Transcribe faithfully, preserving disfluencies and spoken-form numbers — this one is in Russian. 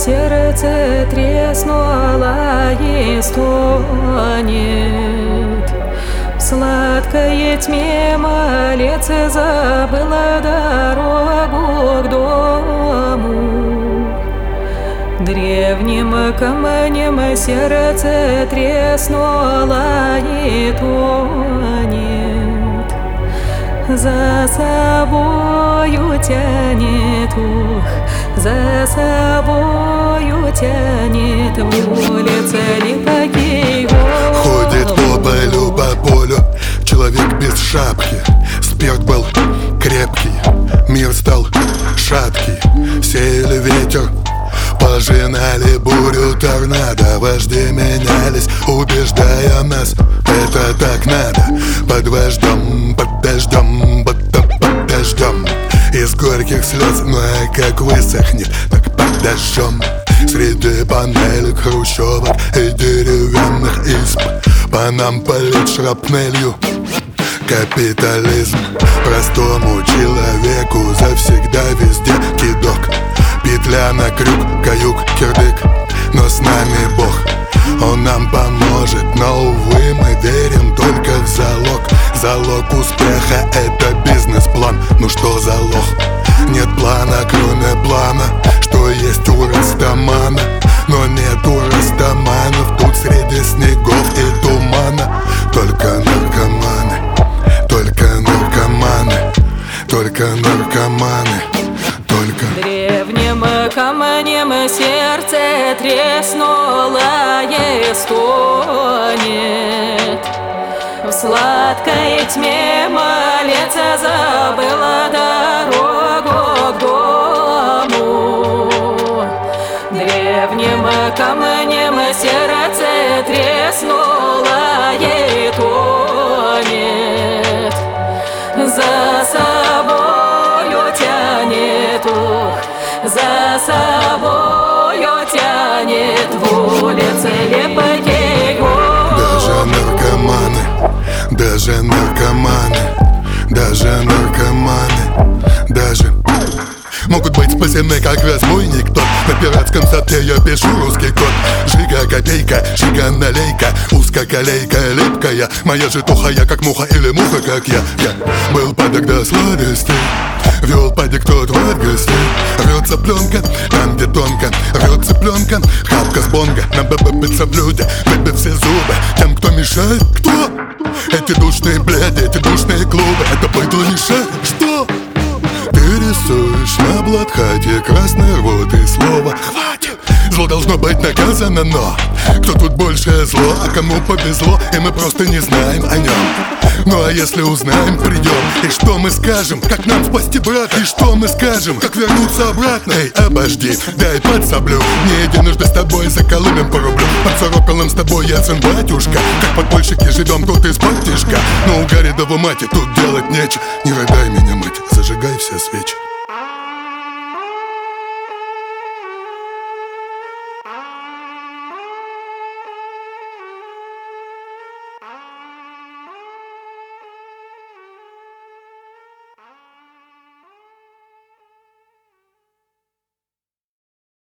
сердце треснуло и стонет. В сладкой тьме молиться забыла дорогу к дому. Древним камнем сердце треснуло и тонет. За собою тянет, ух, за собою тянет в улице липкий волк. Ходит по полю, по полю человек без шапки. Спирт был крепкий, мир стал шаткий. Сеяли ветер, пожинали бурю торнадо. Вожди менялись, убеждая нас, это так надо. Под вождем, под дождем, под, под дождем. Из горьких слез, ну а как высохнет, так под дождем. Среди панелек хрущевок и деревянных изб по нам палит шрапнелью капитализм. Простому человеку завсегда везде кидок. Петля на крюк, каюк, кирдык, но с нами Бог. Он нам поможет, но, увы, мы верим только в залог. Залог успеха — это бизнес-план. Ну что за лох? Нет плана, кроме плана, что есть у Растамана. Но нет у Растаманов тут среди снегов и тумана. Только наркоманы, только наркоманы, только наркоманы, только. Древним камнем сердце треснуло и стонет. В сладкой тьме молиться забыла дорогу к дому. Древним камнем сердце треснуло и тонет. За собою тянет, ух, за собою тянет в улице липкий волк. Даже наркоманы, даже наркоманы, даже наркоманы, даже могут быть спасены, как разбойник тот. На пиратском сапе я пишу русский код. Жига копейка, жига налейка, узкоколейка, липкая. Моя житуха, я как муха или муха, как я. Я был падок до сладостей, вел падик тот в от гостей. Рвет цыпленка, там где тонко, рвет цыпленка, хапка с бонга. На бэбэ-бэца блюде, бэбэ все зубы. Тем, кто мешает, кто? Эти душные бляди, эти душные клубы. Это быдло мешает, что? Ты рисуешь на блокхате красной рвоты слово «хватит». Зло должно быть наказано, но кто тут больше зло, а кому повезло, и мы просто не знаем о нем. Ну а если узнаем, придем, и что мы скажем, как нам спасти брата? И что мы скажем, как вернуться обратно? Эй, обожди, дай подсоблю, не единожды с тобой заколымем по рублю. Под сороколом с тобой я сын батюшка, как подпольщики живем тут из-под тишка. Но у Гарри да в мате тут делать нечего. Не рыдай меня, мать, зажигай все свечи.